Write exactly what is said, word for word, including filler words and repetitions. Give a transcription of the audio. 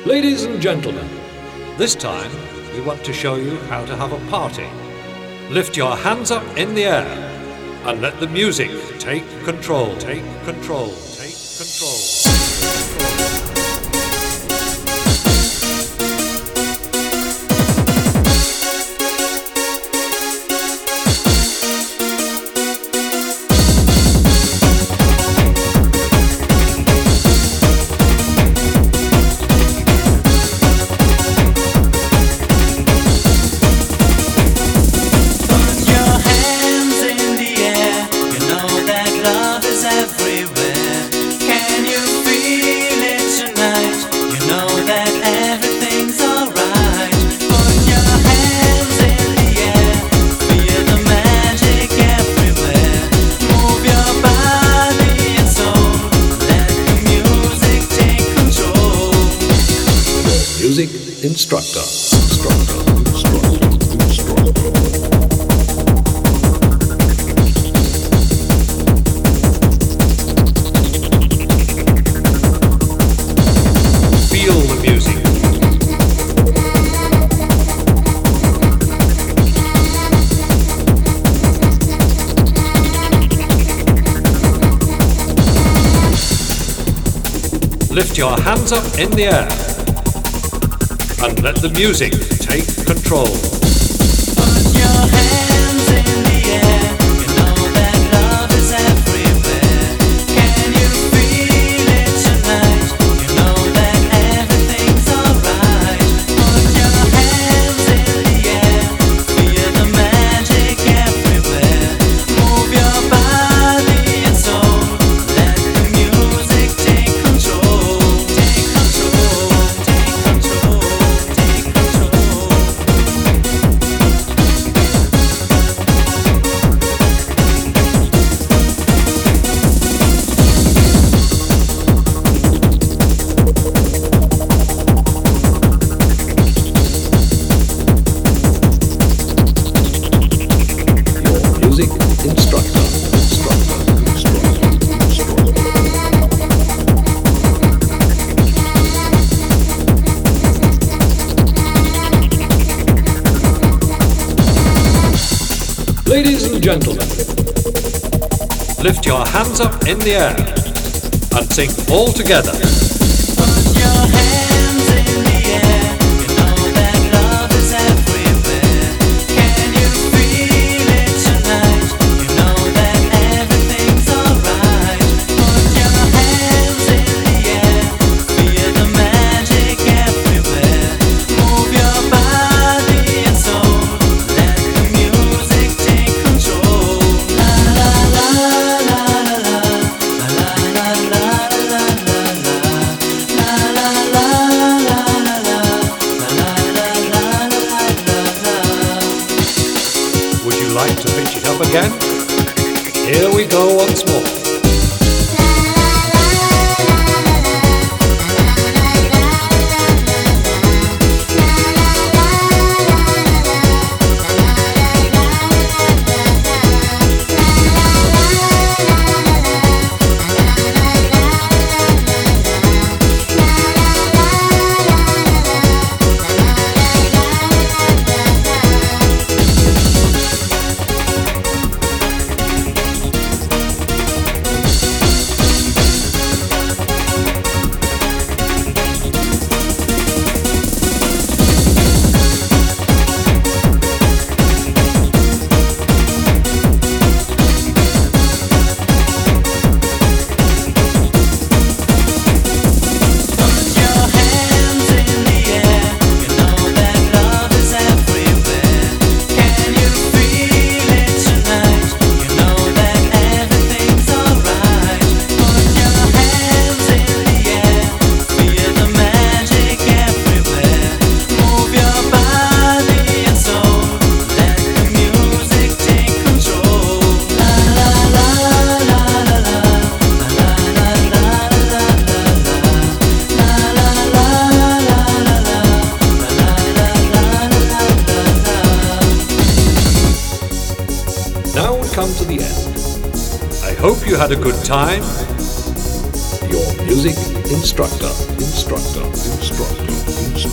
Ladies and gentlemen, this time we want to show you how to have a party. Lift your hands up in the air and let the music take control, take control, take control. Music instructor. Instructor. Instructor. Instructor. Feel the music. Lift your hands up in the air and let the music take control. Put your hands in the air, you know that love is everywhere. Can you feel it tonight? You know that everything's alright. Put your hands in the air, feel the magic everywhere. Move your body and soul, let the music take control. Take control, take control. Music instructor. Instructor. Instructor. Instructor. Ladies and gentlemen, lift your hands up in the air and sing all together. Put your hands in the air, you know that love is everywhere. Can you feel it tonight? You know that everything's alright. Put your hands in the air, feel the magic everywhere. Move your body and soul, let the music take control. La la la la la la la la la la la Would you like to pitch it up again? Here we go once more. come to the end. I hope you had a good time. Your music instructor, instructor, instructor, instructor.